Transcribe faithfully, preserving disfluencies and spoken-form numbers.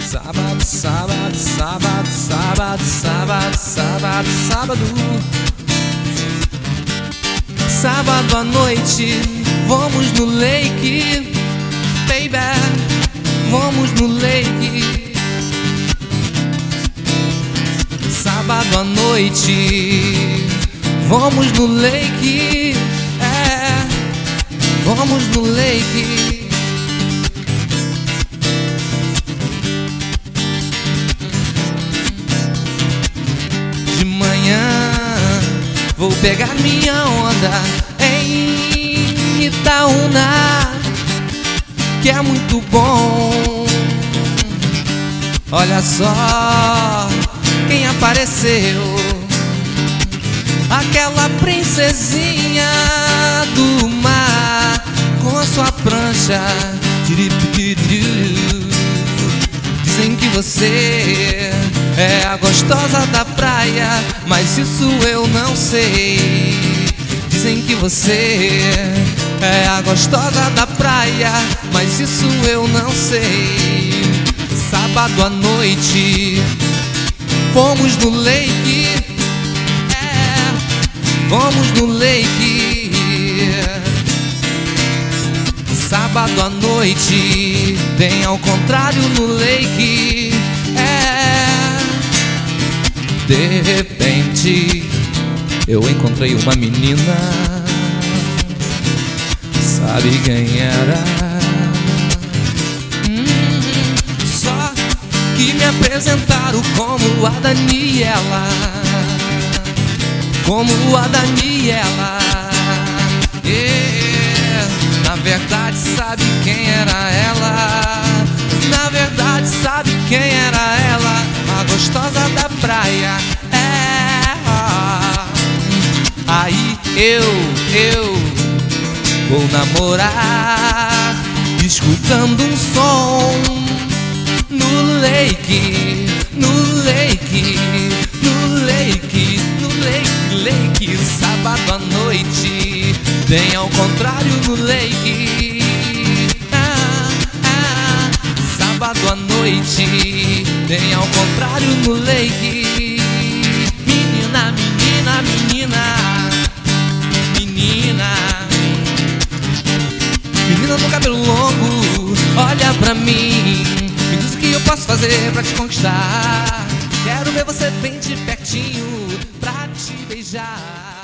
Sábado, sábado, sábado, sábado, sábado, sábado, sábado. Sábado à noite, vamos no lake, baby, vamos no lake. Sábado à noite, vamos no lake, é, vamos no lake. De manhã vou pegar minha onda em Itaúna, que é muito bom. Olha só quem apareceu, aquela princesinha do mar com a sua prancha. Dizem que você é a gostosa da praia, mas isso eu não sei. Dizem que você é a gostosa da praia, mas isso eu não sei. Sábado à noite, fomos no lake, é, vamos no lake. Sábado à noite, bem ao contrário no lake, é. De repente, eu encontrei uma menina. Sabe quem era? Hum, só que me apresentaram como a Daniela, como a Daniela. Yeah. Na verdade, sabe quem era ela? Na verdade, sabe quem era ela? A gostosa da praia. É. Aí eu, eu vou namorar, escutando um som no lake, no lake, no lake, no lake, lake. Sábado à noite, bem ao contrário no lake. Ah, ah. Sábado à noite, bem ao contrário no lake. Menina, menina, menina, menina, menina do cabelo longo, olha pra mim, me diz o que eu posso fazer pra te conquistar. Quero ver você bem de pertinho pra te beijar.